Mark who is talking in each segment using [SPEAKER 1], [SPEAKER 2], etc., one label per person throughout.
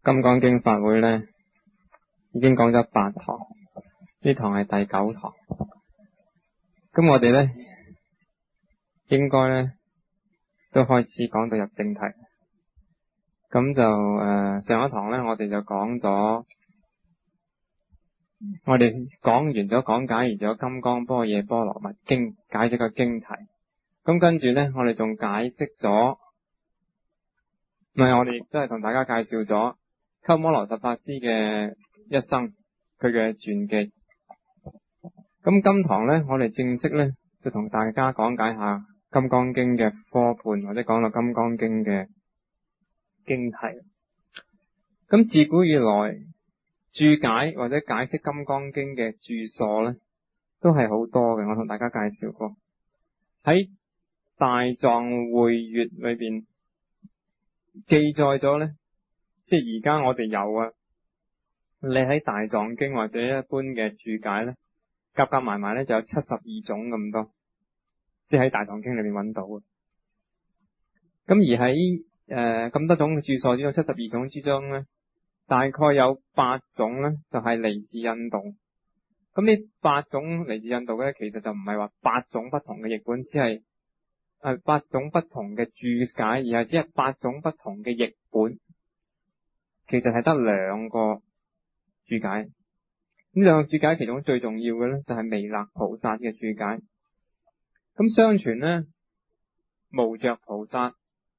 [SPEAKER 1] 金剛經法會咧，已經講咗8堂，呢堂係第9堂。咁我哋咧，應該咧都開始講到入正題。咁就上一堂咧，我哋就講咗，我哋講完咗講解完咗《金剛般若波羅蜜經》，解咗個經題。咁跟住咧，我哋仲解釋咗，我哋亦都係同大家介紹咗鳩摩羅什法師嘅一生，佢嘅傳記。咁今堂咧，我哋正式咧就同大家講解下《金剛經》嘅科判，或者講到《金剛經》嘅經題。咁自古以來，注解或者解釋《金剛經》嘅著作咧，都係好多嘅。我同大家介紹過喺大藏會閱裏邊記載咗咧，即係而家我哋有啊，你喺大藏經或者一般嘅注解咧，夾埋埋咧就有72種咁多，即係喺大藏經裏邊揾到嘅。咁而喺咁多種嘅注疏之中，72種之中咧，大概有8種咧就係嚟自印度。咁呢8種嚟自印度嘅，其實就唔係話8種不同嘅譯本，只係8種不同嘅注解，而係只係8種不同嘅譯本。其實係得2個注解。咁2個注解其中最重要嘅咧，就係彌勒菩薩嘅注解。咁相傳咧，無著菩薩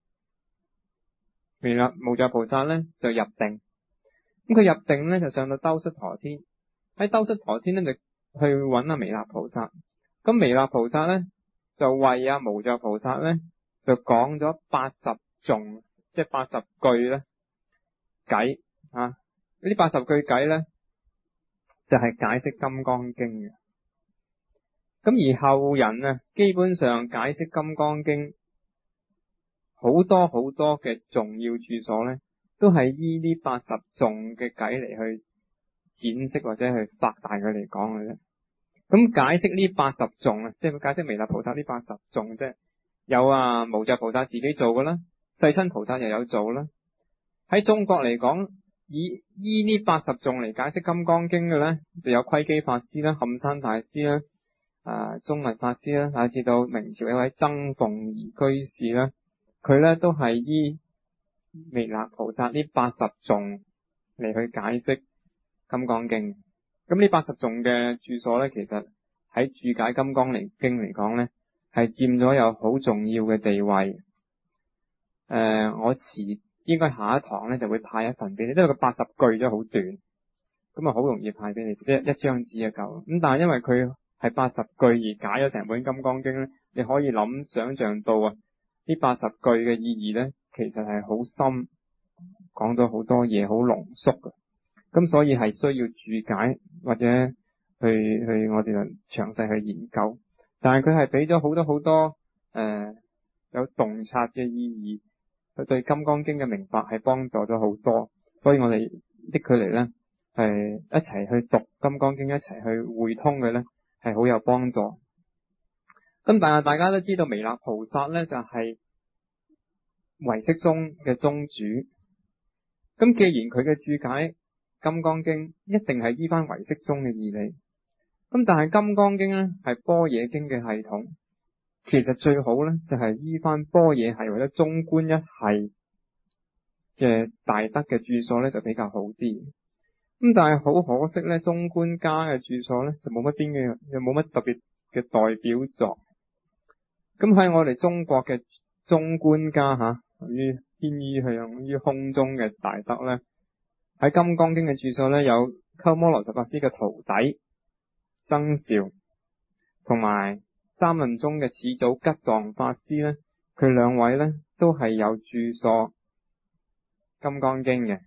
[SPEAKER 1] 咧就入定。咁佢入定咧就上到兜率陀天，喺兜率陀天咧就去揾阿彌勒菩薩。咁彌勒菩薩咧就為阿無著菩薩咧就講咗80頌，即係80句咧偈啊！呢啲80句偈咧就係解釋金剛經嘅。咁而後人啊，基本上解釋金剛經好多嘅重要注所咧，都係依呢80頌嘅偈嚟去展釋或者去發大佢嚟講嘅啫。咁解釋呢80頌啊，即係解釋彌勒菩薩呢80頌啫，有無著菩薩自己做嘅啦，世親菩薩又有做啦。喺中國嚟講，依呢80頌嚟解釋金剛經嘅咧，就有窺基法師啦、冚山大師啦、宗密法師啦，乃至到明朝一位僧鳳儀居士啦，佢咧都係依彌勒菩薩呢80頌嚟去解釋金剛經。咁呢80頌嘅注所咧，其實喺注解金剛經嚟講咧，係佔咗有好重要嘅地位。我應該下一堂咧就會派一份俾你，因為個80句都好短，咁啊好容易派俾你，即係一張紙就夠。咁但係因為佢係80句而解咗成本金剛經咧，你可以想象到呢80句嘅意義咧，其實係好深，講咗好多嘢，好濃縮嘅。咁所以係需要注解或者去我哋就詳細去研究。但係佢係俾咗好多有洞察嘅意義，佢對金剛經嘅明白係幫助咗好多。所以我哋拎佢嚟咧，係一齊去讀金剛經，一齊去匯通嘅咧，係好有幫助。咁但係大家都知道彌勒菩薩咧就係唯識宗嘅宗主。咁既然佢嘅注解金剛經一定係依翻唯識宗嘅義理，咁但係金剛經咧係般若經嘅系統，其實最好咧就係依翻般若系或者中觀一系嘅大德嘅注所咧就比較好啲。咁但係好可惜咧，中觀家嘅注所咧就冇乜特別嘅代表作。咁喺我哋中國嘅中觀家偏依向於空中嘅大德咧，喺金剛經嘅注所咧有鳩摩羅什法師嘅徒弟僧肇，同埋三論宗嘅始祖吉藏法師咧，佢2位咧都係有注所金剛經嘅。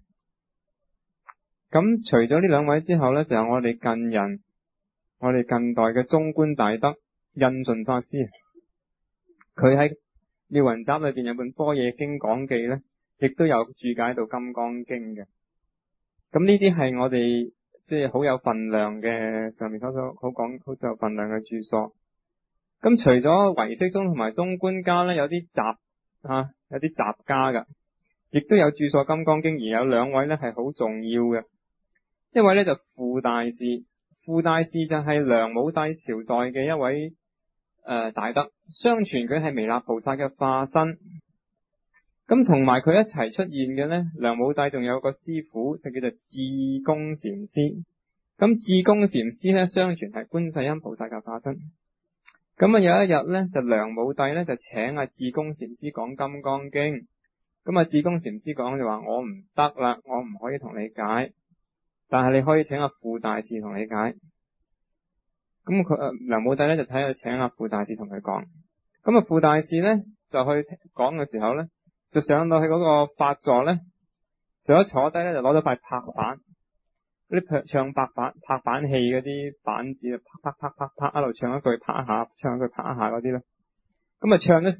[SPEAKER 1] 咁除咗呢2位之後咧，就有我哋近代嘅中觀大德印順法師，佢喺妙雲集裏邊有本般若經講記咧，亦都有注解到金剛經嘅。咁呢啲係我哋即係好有份量嘅，上面好有份量嘅注所。咁除咗唯識宗同埋中觀家咧，有啲雜家噶， 亦都有著作《金剛經》，而有兩位咧係好重要嘅。一位咧就傅大士，傅大士就係梁武帝朝代嘅一位大德，相傳佢係彌勒菩薩嘅化身。咁同埋佢一齊出現嘅咧，梁武帝仲有個師傅就叫做智公禪師。咁智公禪師咧，相傳係觀世音菩薩嘅化身。咁有一日咧，就梁武帝咧就請阿智公禪師講《金剛經》。咁阿智公禪師講就話：我唔得啦，我唔可以同你解，但係你可以請阿傅大士同你解。咁梁武帝咧就請阿傅大士同佢講。咁傅大士咧就去講嘅時候咧，就上到去嗰個法座咧，就一坐低咧就攞咗塊拍板，嗰啲唱拍板戲嗰啲板子，啪啪啪啪啪一路唱一句拍一下，唱一句拍一下嗰啲咯。咁唱咗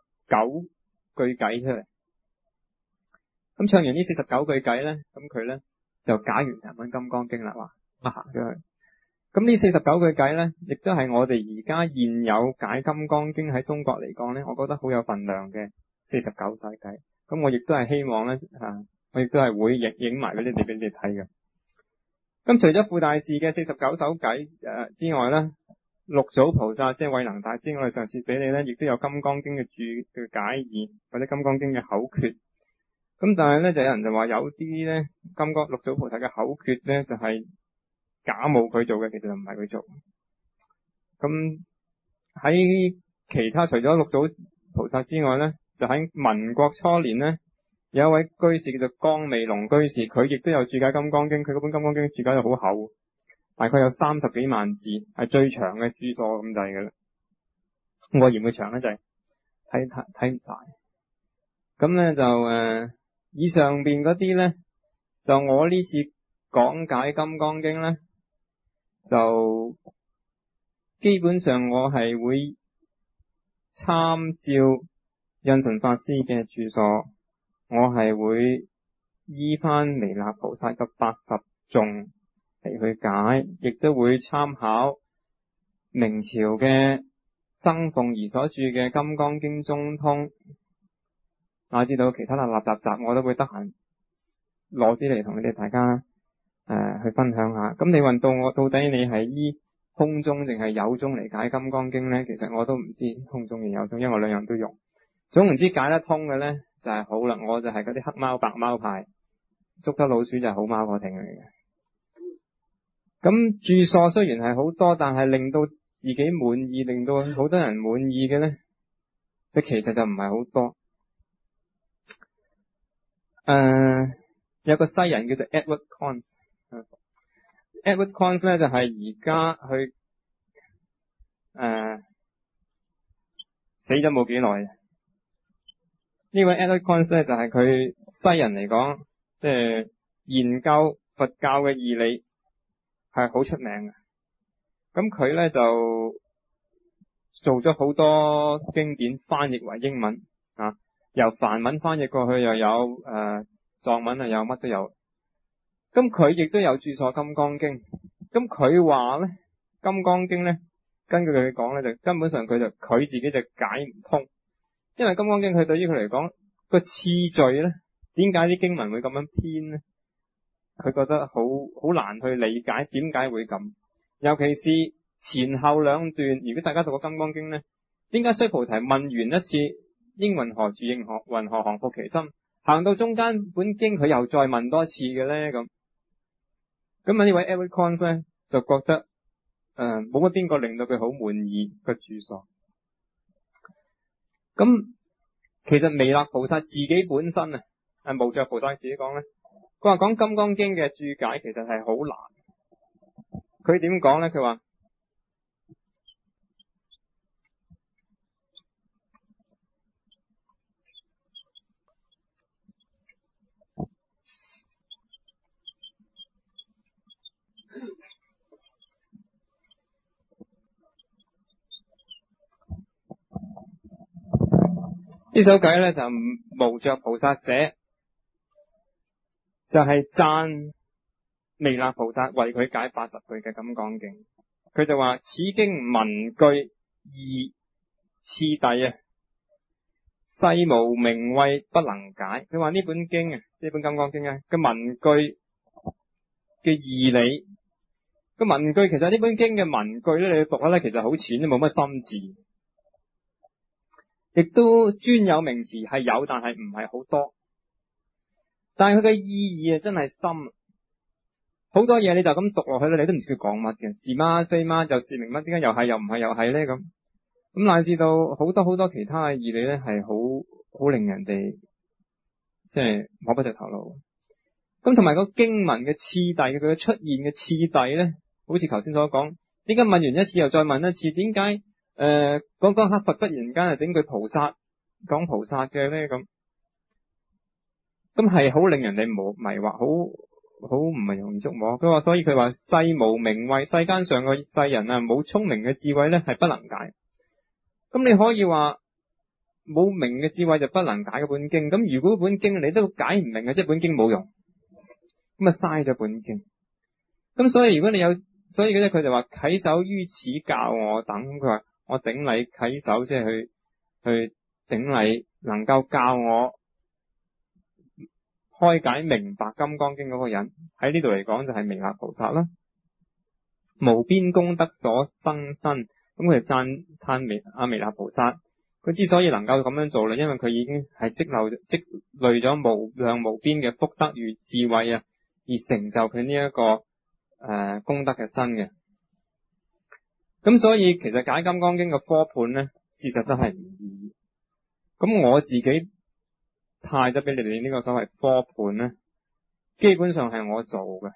[SPEAKER 1] 49句偈出嚟。咁唱完呢49句偈咧，咁佢咧就解完成本《金剛經》啦，話行咗去。咁呢49句偈咧，亦都係我哋而家現有解《金剛經》喺中國嚟講咧，我覺得好有份量嘅49首偈。咁我亦都係希望咧，我亦都係會影埋嗰啲俾你哋睇嘅。咁除咗傅大士嘅49首偈之外咧，六祖菩薩即係慧能大師，我哋上次俾你咧，亦都有《金剛經》嘅嘅解義或者《金剛經》嘅口訣。咁但係咧，就有人就話有啲咧六祖菩薩嘅口訣咧就係假冒佢做嘅，其實就唔係佢做。咁喺其他除咗六祖菩薩之外咧，就喺民國初年咧，有一位居士叫做江美龍居士，佢亦都有注解《金剛經》，佢嗰本《金剛經》注解就好厚，大概有30幾萬字，係最長嘅注疏咁滯嘅啦。我嫌佢長咧就係睇唔晒。咁咧就以上邊嗰啲咧，就我呢次講解《金剛經》咧，就基本上我係會參照印順法師嘅著作，我係會依翻彌勒菩薩嘅80頌嚟去解，亦都會參考明朝嘅曾鳳儀所著嘅《金剛經中通》。我知道其他垃圾雜我都會得閒攞啲嚟同你哋大家去分享下。咁你問到我到底你係依空中定係有中嚟解《金剛經》呢？其實我都唔知空中定有中，因為我兩樣都用。總唔知解得通嘅呢就係好啦，我就係嗰啲黑貓白貓派，捉得老鼠就係好貓過艇嚟嘅。咁注疏雖然係好多，但係令到自己滿意，令到好多人滿意嘅呢，佢其實就唔係好多。有個西人叫做 Edward Conze。Edward Conze 咧就係而家去死咗冇幾耐。呢位 Edward Conze 咧就係佢西人嚟講，即係研究佛教嘅義理係好出名嘅。咁佢咧就做咗好多經典翻譯為英文由梵文翻譯過去，又有藏文有乜都有。咁佢亦都有著作《金剛經》。咁佢話咧，《金剛經》咧，根據佢講咧，就根本上佢自己就解唔通，因為《金剛經》佢對於佢嚟講個次序咧，點解啲經文會咁樣編咧？佢覺得好難去理解點解會咁，尤其是前後兩段。如果大家讀過《金剛經》咧，點解須菩提問完一次應云何住，云何降伏其心，行到中間本經佢又再問多次嘅咧？咁呢位 Edward Conze 咧就覺得冇乜邊個令到佢好滿意嘅注疏。咁其實彌勒菩薩自己本身無著菩薩自己講咧，佢話講《金剛經》嘅注解其實係好難。佢點講咧？佢話呢首偈咧就無著菩薩寫，就係讚彌勒菩薩為佢解80句嘅《金剛經》。佢就話此經文句義次第世無名謂不能解。佢話呢本經啊，呢本金剛經啊嘅文句嘅義理，個文句其實呢本經嘅文句咧，你讀下咧，其實好淺，都冇乜心智，亦都專有名詞係有，但係唔係好多。但係佢嘅意義啊，真係深。好多嘢你就咁讀落去咧，你都唔知佢講乜嘅，是嗎非嗎，又是名乜，點解又係又唔係又係咧咁？咁乃至到好多其他嘅義理咧，係好令人哋即係摸不着頭腦。咁同埋個經文嘅次第，佢嘅出現嘅次第咧，好似頭先所講，點解問完一次又再問一次？點解講下佛忽然間就整句菩薩講菩薩嘅咧咁？咁係好令人哋迷惑，好唔係容易捉摸。佢話所以佢話世無名謂，世間上嘅世人啊，冇聰明嘅智慧咧，係不能解。咁你可以話冇明嘅智慧就不能解嗰本經。咁如果本經你都解唔明嘅，即係本經冇用，咁啊嘥咗本經。咁所以如果你有，所以咧佢就話稽首於此教我等。佢話我頂禮稽首，即係去頂禮，能夠教我開解明白金剛經嗰個人，喺呢度嚟講就係彌勒菩薩啦。無邊功德所生身，咁佢就讚歎彌勒菩薩，佢之所以能夠咁樣做咧，因為佢已經係積累咗無量無邊嘅福德與智慧啊，而成就佢呢一個功德嘅身嘅。咁所以其實解金剛經嘅科判咧，事實都係唔易。咁我自己派咗俾你哋呢個所謂科判咧，基本上係我做嘅，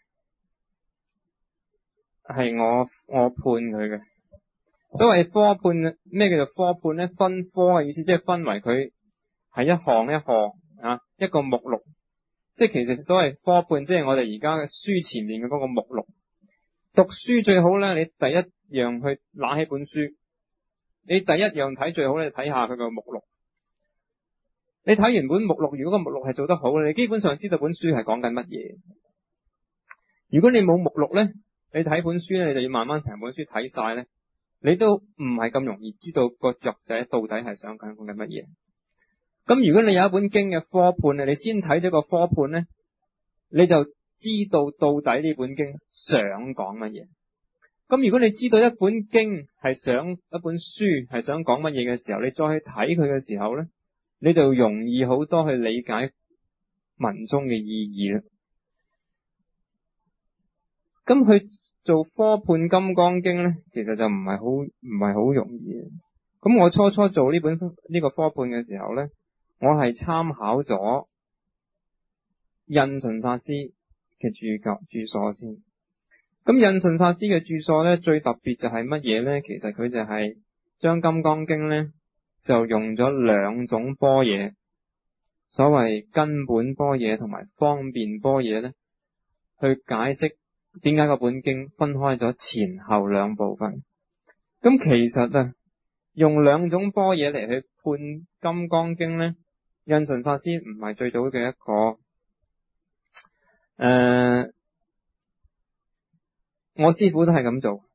[SPEAKER 1] 係我判佢嘅。所謂科判，咩叫做科判咧？分科嘅意思，即係分為佢係一項一項啊，一個目錄。即係其實所謂科判，即係我哋而家嘅書前面嘅嗰個目錄。讀書最好咧，你第一樣去拿起本書，你第一樣睇最好咧，睇下佢個目錄。你睇完本目錄，如果個目錄係做得好咧，你基本上知道本書係講緊乜嘢。如果你冇目錄咧，你睇本書咧，你就要慢慢成本書睇晒咧，你都唔係咁容易知道個作者到底係想講緊乜嘢。咁如果你有一本經嘅科判咧，你先睇咗個科判咧，你就知道到底呢本經想講乜嘢。咁如果你知道一本經係想，一本書係想講乜嘢嘅時候，你再去睇佢嘅時候咧，你就容易好多去理解文中嘅意義啦。咁去做科判金剛經咧，其實就唔係好容易嘅。咁我初做呢個科判嘅時候咧，我係參考咗印順法師嘅注疏先。咁印順法師嘅注疏咧，最特別就係乜嘢咧？其實佢就係將金剛經咧就用咗兩種般若，所謂根本般若同埋方便般若咧，去解釋點解個本經分開咗前後兩部分。咁其實啊，用兩種般若嚟去判金剛經咧，印順法師唔係最早嘅一個。我師父都係咁做。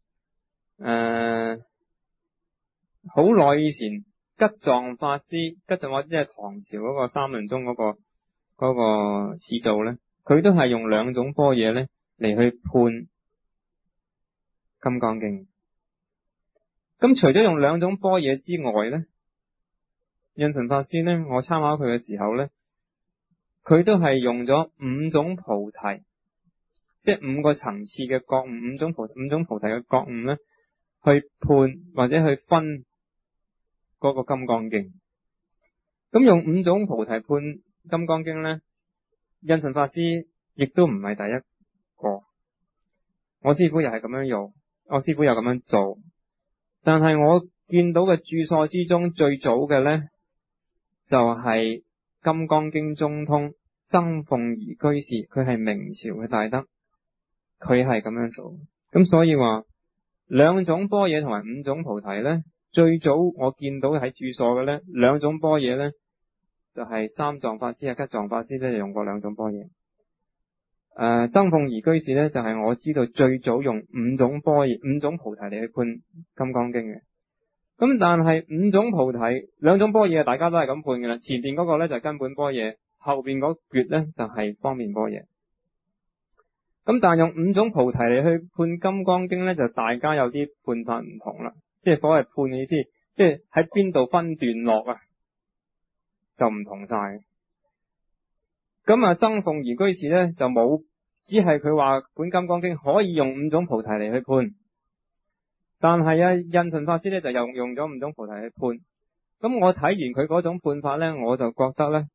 [SPEAKER 1] 好耐以前，吉藏法師即係唐朝嗰個三論宗嗰個始祖咧，佢都係用兩種般若咧嚟去判金剛經。咁除咗用兩種般若之外咧，印順法師咧，我參考佢嘅時候咧，佢都係用咗五種菩提，即係五個層次嘅覺悟，五種菩提嘅覺悟咧，去判或者去分嗰個金剛經。咁用五種菩提判金剛經咧，印順法師亦都唔係第一個。我師父又係咁樣用，我師父又咁樣做。但係我見到嘅注疏之中最早嘅咧，就係金剛經中通僧鳳儀居士，佢係明朝嘅大德，佢係咁樣做。咁所以話兩種般若同埋五種菩提咧，最早我見到喺注疏嘅咧，兩種般若咧就係三藏法師啊、吉藏法師咧就用過兩種般若。僧鳳儀居士咧就係我知道最早用五種般若、五種菩提嚟去判金剛經嘅。 咁但係五種菩提，兩種般若大家都係咁判嘅啦。前邊嗰個咧就係根本般若，後邊嗰橛咧就係方便般若。咁但係用五種菩提嚟去判金剛經咧，就大家有啲判法唔同啦。即係所謂判嘅意思，即係喺邊度分段落啊，就唔同晒。咁啊，僧鳳儀居士咧就冇，只係佢話本金剛經可以用五種菩提嚟去判，但係啊印順法師咧就又用咗五種菩提去判。咁我睇完佢嗰種判法咧，我就覺得咧，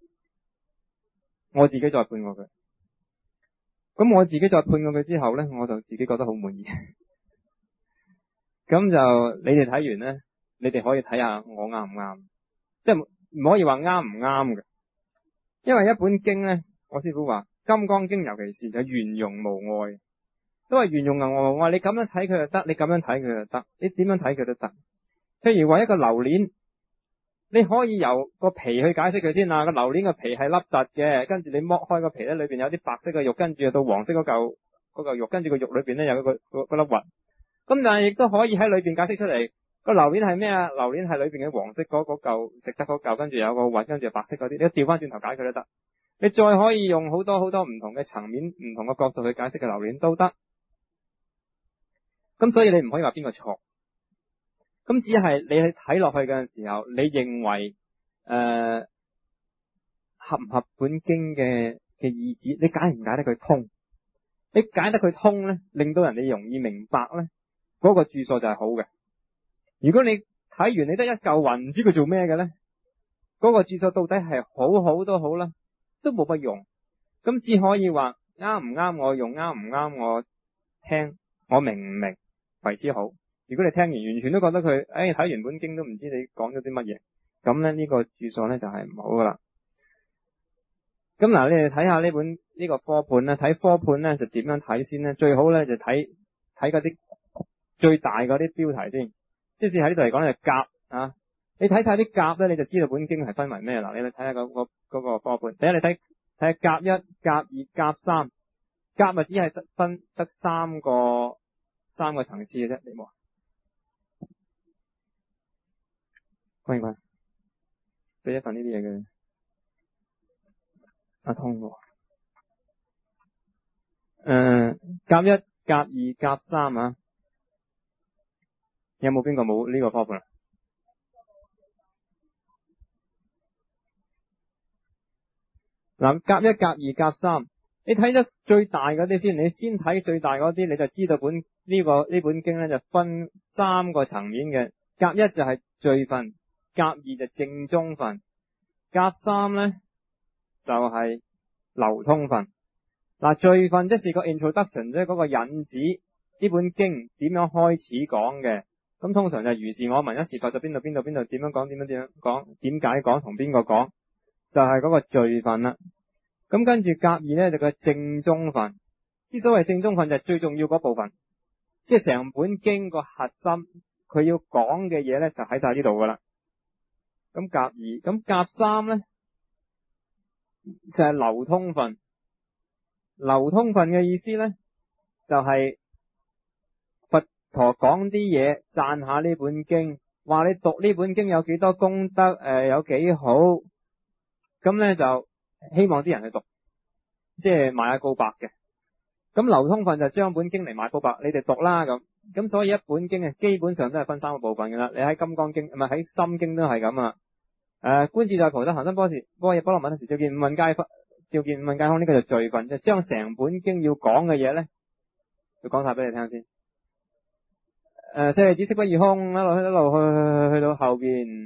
[SPEAKER 1] 我自己再判過佢。咁我自己再判過佢之後咧，我就自己覺得好滿意。咁就你哋睇完咧，你哋可以睇下我啱唔啱，即係唔可以話啱唔啱嘅。因為一本經咧，我師父話金剛經尤其是就圓融無礙，都係圓融無礙。我話你咁樣睇佢就得，你咁樣睇佢就得，你點樣睇佢都得。譬如話一個榴蓮，你可以由個皮去解釋佢先啦。個榴蓮個皮係凹凸嘅，跟住你剝開個皮咧，裏邊有啲白色嘅肉，跟住到黃色嗰嚿肉，跟住個肉裏邊咧有一個粒核。咁但係亦都可以喺裏邊解釋出嚟，個榴蓮係咩啊？榴蓮係裏邊嘅黃色嗰嚿食得嗰嚿，跟住有個核，跟住白色嗰啲，你調翻轉頭解佢都得。你再可以用好多好多唔同嘅層面、唔同嘅角度去解釋嘅榴蓮都得。咁所以你唔可以話邊個錯。咁只係你去睇落去嘅時候，你認為合唔合本經嘅意旨？你解唔解得佢通？你解得佢通咧，令到人哋容易明白咧，嗰個注疏就係好嘅。如果你睇完你得一嚿雲，唔知佢做咩嘅咧，嗰個注疏到底係好好都好啦，都冇乜用。咁只可以話啱唔啱我用，啱唔啱我聽，我明唔明為之好。如果你聽完完全都覺得佢，睇完本經都唔知你講咗啲乜嘢，咁咧呢個注疏咧就係唔好噶啦。咁嗱，你哋睇下呢本呢個科判咧，睇科判咧就點樣睇先咧？最好咧就睇嗰啲最大嗰啲標題先。即是喺呢度嚟講咧，甲啊，你睇晒啲甲咧，你就知道本經係分為咩啦。你睇下嗰個科判。第一，你睇下甲一、甲二、甲三。甲咪只係得三個層次嘅啫，你冇啊？歡迎，俾一份呢啲嘢嘅阿通喎。甲一、甲二、甲三啊，有冇邊個冇呢個科判啊？嗱，甲一、甲二、甲三，你睇得最大嗰啲先，你先睇最大嗰啲，你就知道呢本經咧就分三個層面嘅。甲一就係序分，甲二就正宗分，甲三咧就係流通分。嗱，序分即是個 introduction， 即係嗰個引子，呢本經點樣開始講嘅。咁通常就如是我聞一時佛，就邊度點樣講，點解講，同邊個講，就係嗰個序分啦。咁跟住甲二咧就個正宗分。之所謂正宗分就係最重要嗰部分，即係成本經個核心，佢要講嘅嘢咧就喺晒呢度噶啦。咁甲二，咁甲三咧就係流通分。流通分嘅意思咧就係佛陀講啲嘢，讚下呢本經，話你讀呢本經有幾多功德，有幾好，咁咧就希望啲人去讀，即係買下告白嘅。咁流通分就將本經嚟買告白，你哋讀啦咁。咁所以一本經啊，基本上都係分三個部分噶啦。你喺金剛經，唔係喺心經都係咁啊。觀自在菩提行深般若波羅蜜多時，照見五蘊皆空，呢個就序分，就將成本經要講嘅嘢咧，就講晒俾你聽先。舍利子色不異空，一路去到後邊，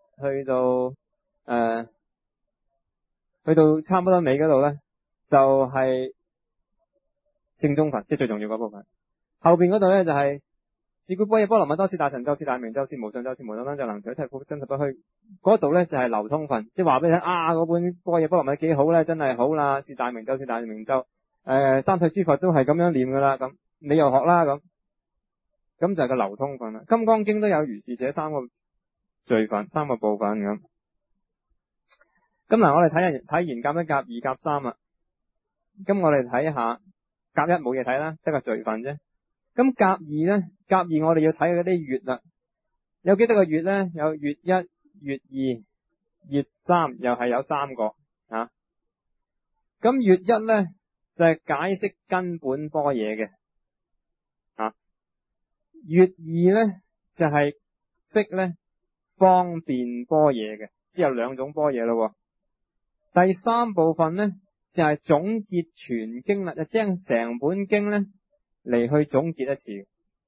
[SPEAKER 1] 去到差唔多尾嗰度咧，就係正宗分，即係最重要嗰部分。後邊嗰度咧就係是故般若波羅蜜多是大神咒，是大明咒，是無上咒，是無等等咒，能除一切苦，真實不虛。嗰度咧就係流通分，即係話俾你聽嗰本般若波羅蜜幾好咧，真係好啦，是大明咒，是大明咒。三世諸佛都係咁樣念噶啦，咁你又學啦咁就係個流通分啦。金剛經都有如是這三個序分，三個部分咁。咁嗱，我哋睇完甲一、甲二、甲三啦。咁我哋睇下甲一冇嘢睇啦，得個序分啫。咁甲二咧，甲二我哋要睇嗰啲月啦。 有幾多個月咧？有月一、月二、月三，又係有3個啊。咁月一咧就係解釋根本般若嘅啊，月二咧就係釋咧方便般若嘅，即係有2種般若咯。第3部分咧就係總結全經啦，就將成本經咧嚟去總結一次。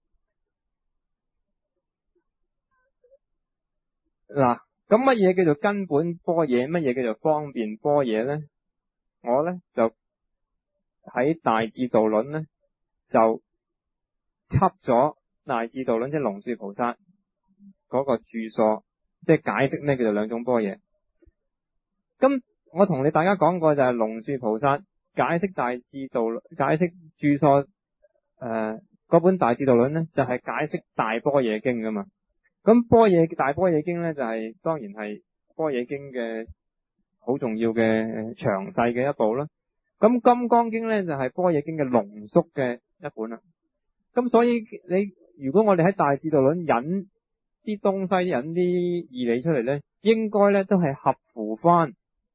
[SPEAKER 1] 嗱，咁乜嘢叫做根本般若？乜嘢叫做方便般若咧？我咧就喺大智度論咧就輯咗大智度論，即係龍樹菩薩嗰個注疏，即係解釋咩叫做2種般若。咁我同大家講過就係龍樹菩薩解釋大智度解釋注疏嗰本大智度論咧就係解釋大般若經噶嘛。咁大般若經咧就係當然係般若經嘅好重要嘅詳細嘅一部啦。咁金剛經咧就係般若經嘅濃縮嘅一本啦。咁所以如果我哋喺大智度論引啲東西引啲義理出嚟咧，應該咧都係合乎翻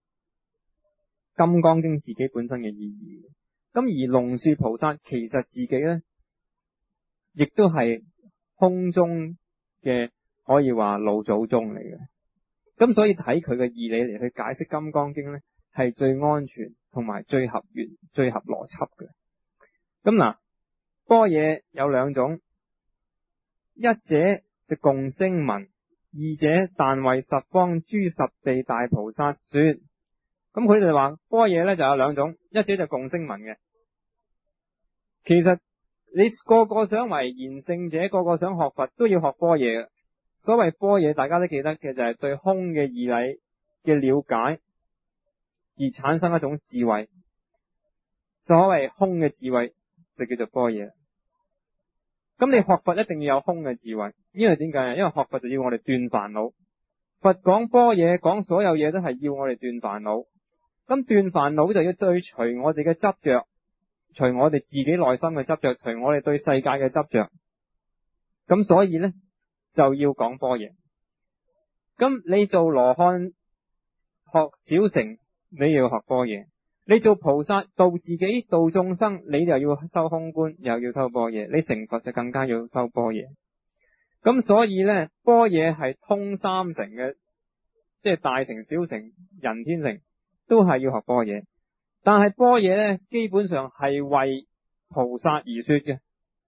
[SPEAKER 1] 金剛經自己本身嘅意義。咁而龍樹菩薩其實自己咧亦都係空中嘅可以話老祖宗嚟嘅。咁所以睇佢嘅義理嚟去解釋金剛經咧係最安全同埋最合緣最合邏輯嘅。咁嗱，般若有2種，一者就共聲聞，二者但為十方諸十地大菩薩說。咁佢哋話般若咧就有2種，一者就共聲聞嘅。其實你個個想為賢聖者，個個想學佛都要學般若嘅。所謂般若大家都記得嘅就係對空嘅義理嘅了解而產生一種智慧，所謂空嘅智慧就叫做般若。咁你學佛一定要有空嘅智慧，因為點解啊？因為學佛就要我哋斷煩惱，佛講般若講所有嘢都係要我哋斷煩惱。咁斷煩惱就要對除我哋嘅執着，除我哋自己內心嘅執着，除我哋對世界嘅執着。咁所以呢就要講般若。咁你做羅漢學小乘，你要學般若；你做菩薩度自己度眾生，你就要修空觀，又要修般若。你成佛就更加要修般若。咁所以呢，般若係通3乘嘅，即係大乘、小乘、人天乘都係要學般若。但係般若呢，基本上係為菩薩而說嘅，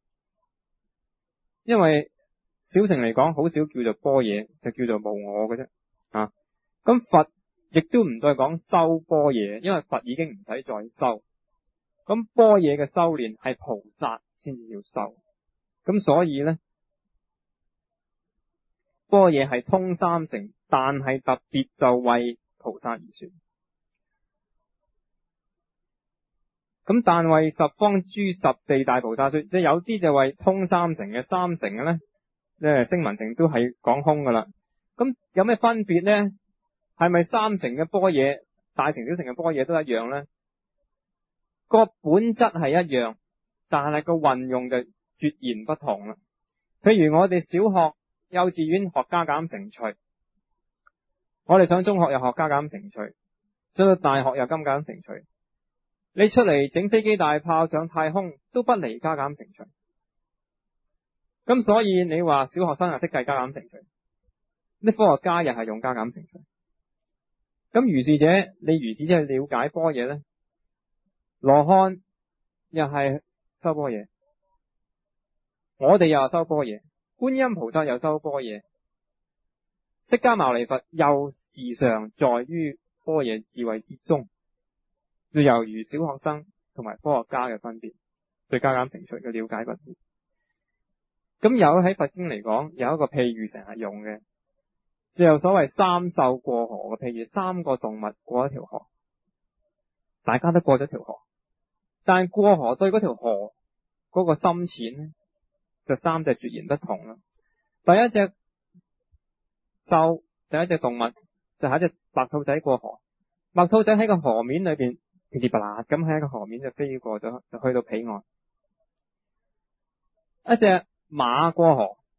[SPEAKER 1] 因為小乘嚟講好少叫做般若，就叫做無我嘅啫啊。咁佛亦都唔再講修般若，因為佛已經唔使再修。咁般若嘅修煉係菩薩先至要修。咁所以呢，般若係通3乘，但係特別就為菩薩而說。咁但為十方諸十地大菩薩說，即係有啲就為通3乘嘅，3乘嘅咧，即係聲聞乘都係講空噶啦。咁有咩分別咧？係咪3乘嘅般若，大乘小乘嘅般若都一樣咧？個本質係一樣，但係個運用就截然不同啦。譬如我哋小學、幼稚園學加減乘除，我哋上中學又學加減乘除，上到大學又加減乘除。你出嚟整飛機大炮上太空都不離加減乘除。咁所以你話小學生又識計加減乘除，啲科學家又係用加減乘除。咁如是者，你如是者去了解般若呢？羅漢又係修般若，我哋又係修般若，觀音菩薩又修般若，釋迦牟尼佛又時常在於般若智慧之中。就猶如小學生同埋科學家嘅分別，對加減乘除嘅了解不同。咁有喺佛經嚟講，有一個譬喻成日用嘅，就有所謂3獸過河嘅譬喻，3個動物過一條河，大家都過咗條河，但過河對嗰條河嗰個深淺呢，就3隻截然不同啦。第一隻獸，第一隻動物就係一隻白兔仔過河，白兔仔喺個河面裏邊噼里啪啦咁喺一個河面就飛過咗，就去到彼岸。一隻馬過河，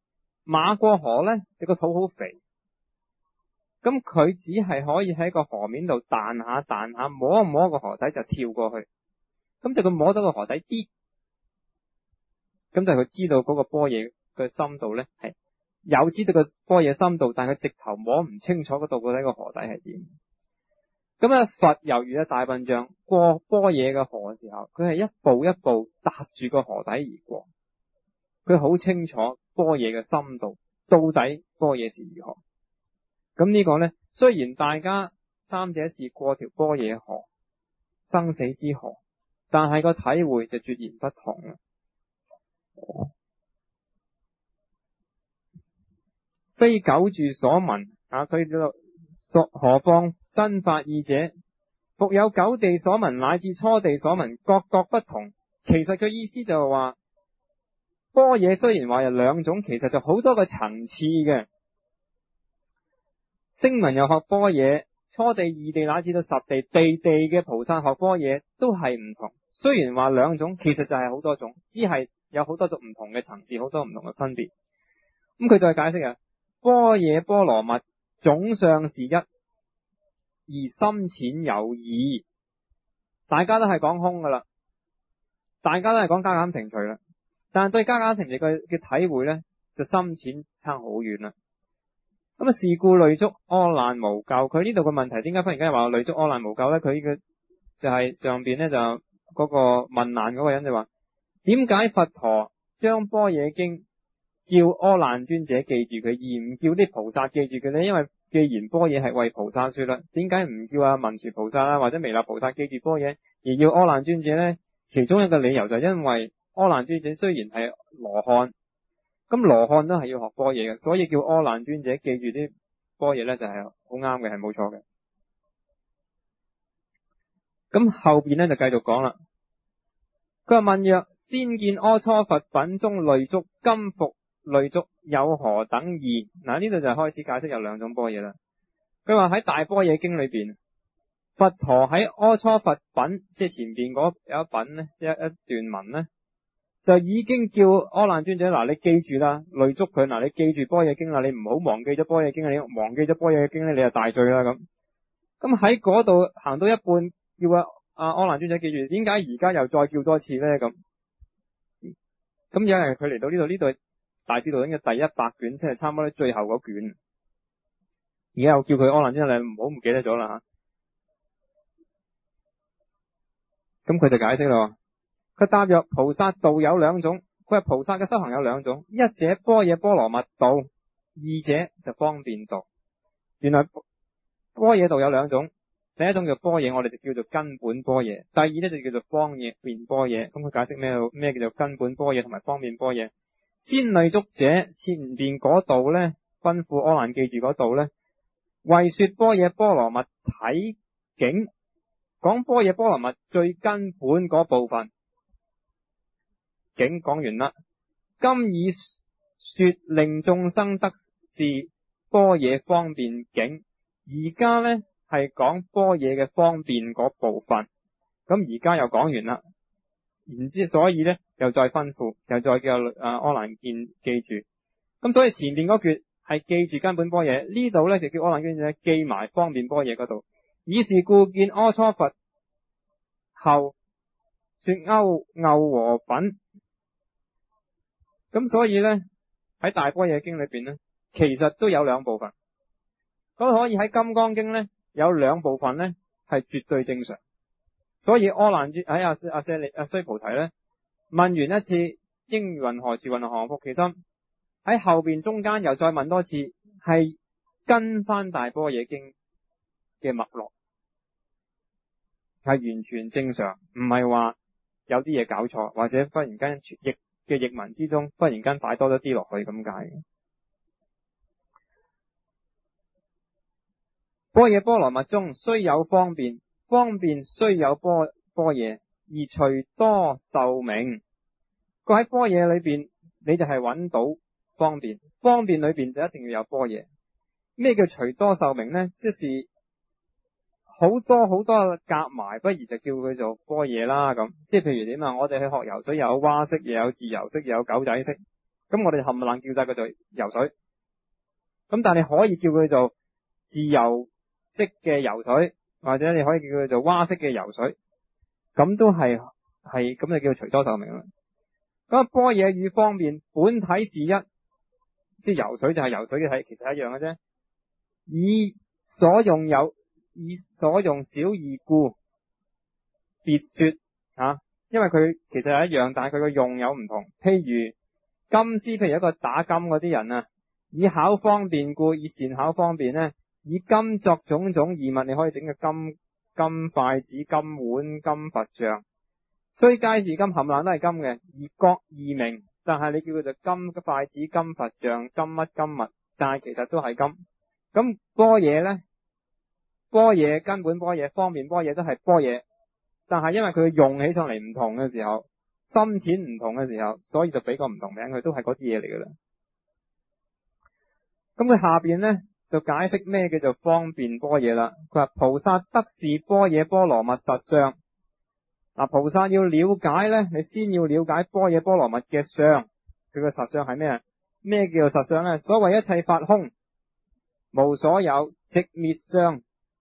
[SPEAKER 1] 馬過河呢，個肚好肥，咁佢只係可以喺個河面度彈下彈下，摸一摸個河底就跳過去，咁就佢摸到個河底啲，咁就佢知道嗰個波野嘅深度呢，係有知道個波野深度，但係佢直頭摸唔清楚嗰度嗰底個河底係點。咁啊，佛猶如大笨象過波野嘅河嘅時候，佢係一步一步踏住個河底而過，佢好清楚波野嘅深度，到底波野是如何。咁呢個呢，雖然大家三者是過條波野河，生死之河，但係個體會就截然不同啦。非久住所聞啊，佢叫做何況新發意者，復有九地所聞乃至初地所聞，各各不同。其實佢意思就係話，般若雖然話有兩種，其實就好多個層次嘅。聲聞又學般若，初地、二地乃至到十地，地地嘅菩薩學般若都係唔同。雖然話兩種，其實就係好多種，只係有好多種唔同嘅層次，好多唔同嘅分別。咁佢再解釋啊，般若波羅蜜總相是一，而深淺有異。大家都係講空噶啦，大家都係講加減乘除啦，但係對加減乘除嘅體會呢，就深淺差好遠啦。咁啊，是故累足阿難無救。佢呢度嘅問題點解忽然間話累足阿難無救呢？佢嘅就係上邊呢，就嗰個問難嗰個人就話，點解佛陀將般若經叫阿難尊者記住佢，而唔叫啲菩薩記住佢呢？因為既然般若係為菩薩說啦，點解唔叫文殊菩薩啊或者彌勒菩薩記住般若，而叫阿難尊者呢？其中一個理由就係因為阿難尊者雖然係羅漢，咁羅漢都係要學般若嘅，所以叫阿難尊者記住啲般若呢，就係好啱嘅，係冇錯嘅。咁後邊呢，就繼續講啦。佢話問曰：先見阿閦佛品中累足，今復累足，有何等異？嗱，呢度就開始解釋有兩種般若啦。佢話喺大般若經裏邊，佛陀喺阿閦佛品，即係前邊嗰有一品呢，一段文呢，就已經叫阿難尊者，嗱，你記住啦，累足佢，嗱，你記住般若經啦，你唔好忘記咗般若經，你忘記咗般若經咧，你就大罪啦咁。咁喺嗰度行到一半，叫阿難尊者記住，點解而家又再叫多次咧？咁因為佢嚟到呢度大智度經嘅第100卷，即係差唔多最後嗰卷，而家又叫佢阿難尊者，你唔好唔記得咗啦吓。咁佢就解釋咯，佢答曰：菩薩道有兩種。佢話菩薩嘅修行有兩種，一者般若波羅蜜道，二者就方便道。原來般若道有兩種，第一種叫般若，我哋就叫做根本般若；第二咧就叫做方便般若。咁佢解釋咩叫做根本般若同埋方便般若。先累足者，前邊嗰度咧吩咐阿難記住嗰度咧，為說般若波羅蜜體境，講般若波羅蜜最根本嗰部分境講完啦。今以說令眾生得是般若方便境，而家呢係講般若嘅方便嗰部分。咁而家又講完啦，所以呢又再吩咐，又再叫阿難記住。咁所以前邊嗰橛係記住根本般若，呢度呢就叫阿難尊者記埋方便般若嗰度。以是故見阿閦佛後說耦和品。咁所以呢，喺大般若經裏邊呢，其實都有兩部分。咁可以喺金剛經呢，有兩部分呢係絕對正常。所以阿難尊喺阿須菩提呢，問完一次應云何住，云何伏其心，喺後邊中間又再問多次，係跟翻大般若經嘅脈絡，係完全正常，唔係話有啲嘢搞錯，或者忽然間譯文之中忽然間擺多咗啲落去咁解。般若波羅蜜中雖有方便，方便雖有般若，而隨多受名。佢喺般若裏邊，你就係揾到方便，方便裏邊就一定要有般若。咩叫隨多受名呢？即是好多夾埋，不如就叫佢做般若啦咁。即係譬如點啊？我哋去學游水，又有蛙式，又有自由式，又有狗仔式。 咁我哋冚唪唥叫晒佢做游水。咁但係你可以叫佢做自由式嘅游水，或者你可以叫佢做蛙式嘅游水，咁都係咁就叫隨多壽命啦。咁般若與方便本體是一，即係游水就係游水嘅體，其實一樣嘅啫。以所用小異故別說因為佢其實係一樣，但係佢個用有唔同。譬如金師，譬如一個打金嗰啲人啊，以巧方便故，以善巧方便呢，以金作種種異物，你可以整個金筷子、金碗、金佛像，雖皆是金，冚唪唥都係金嘅，而各異名。但係你叫佢做金筷子、金佛像、金乜金物，但係其實都係金。咁般若呢？般若根本般若、方便般若都係般若，但係因為佢用起上嚟唔同嘅時候，深淺唔同嘅時候，所以就俾個唔同名，佢都係嗰啲嘢嚟噶啦。咁佢下邊呢，就解釋咩叫做方便般若啦。佢話菩薩得是般若波羅蜜實相。菩薩要了解呢，你先要了解般若波羅蜜嘅相，佢個實相係咩？咩叫做實相呢？所謂一切法空，無所有，寂滅相。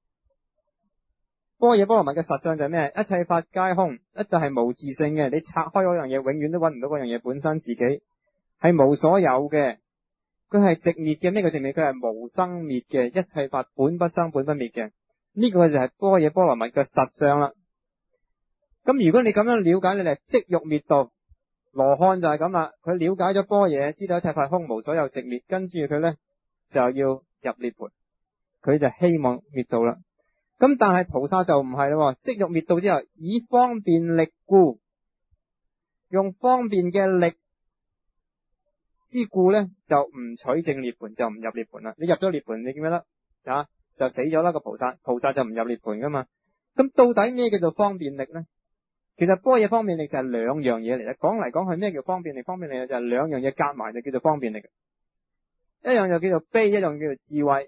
[SPEAKER 1] 般若波羅蜜嘅實相就係咩？一切法皆空，一定係無自性嘅。你拆開嗰樣嘢，永遠都揾唔到嗰樣嘢本身自己係無所有嘅。佢係寂滅嘅。咩叫寂滅？佢係無生滅嘅，一切法本不生本不滅嘅。呢個就係般若波羅蜜嘅實相啦。咁如果你咁樣了解，你哋即欲滅道。羅漢就係咁啦，佢了解咗般若，知道一切法空無所有寂滅，跟住佢呢就要入涅槃，佢就希望滅道啦。咁但係菩薩就唔係咯，即欲滅道之後，以方便力故，用方便嘅力之故呢，就唔取證涅槃，就唔入涅槃啦。你入咗涅槃，你點樣得就死咗啦個菩薩，菩薩就唔入涅槃噶嘛。咁到底咩叫做方便力呢？其實般若方便力就係兩樣嘢嚟嘅。講嚟講去咩叫方便力？方便力就係兩樣嘢夾埋就叫做方便力。一樣就叫做悲，一樣叫做智慧。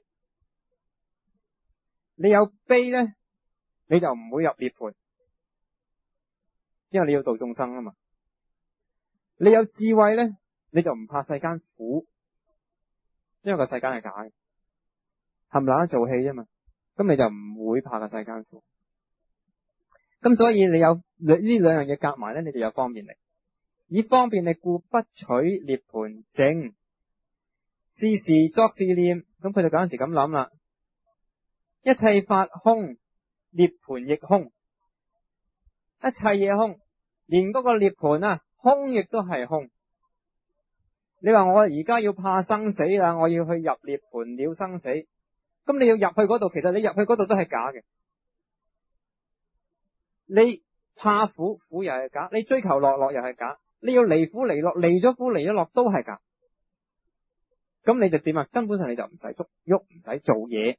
[SPEAKER 1] 你有悲呢，你就唔會入涅槃，因為你要度眾生啊嘛。你有智慧呢，你就唔怕世間苦，因為個世間係假嘅，冚唪唥做戲啫嘛。咁你就唔會怕個世間苦。咁所以你有呢兩樣嘢夾埋呢，你就有方便力。以方便力故不取涅槃證，是時作是念。咁佢就嗰陣時咁諗啦。一切法空，涅槃亦空。一切嘢空，連嗰個涅槃空亦都係空。你話我而家要怕生死啦，我要去入涅槃了生死。咁你要入去嗰度，其實你入去嗰度都係假嘅。你怕苦，苦又係假；你追求樂，樂又係假；你要離苦離樂，離咗苦離咗樂都係假。咁你就點啊？根本上你就唔使喐，唔使做嘢。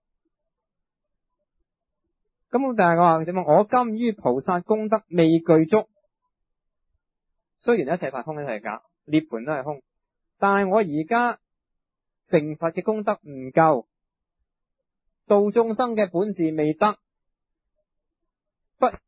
[SPEAKER 1] 咁但係我話點啊？我今於菩薩功德未具足，雖然一切法空一切係假，涅槃都係空，但係我而家成佛嘅功德唔夠，度眾生嘅本事未得，不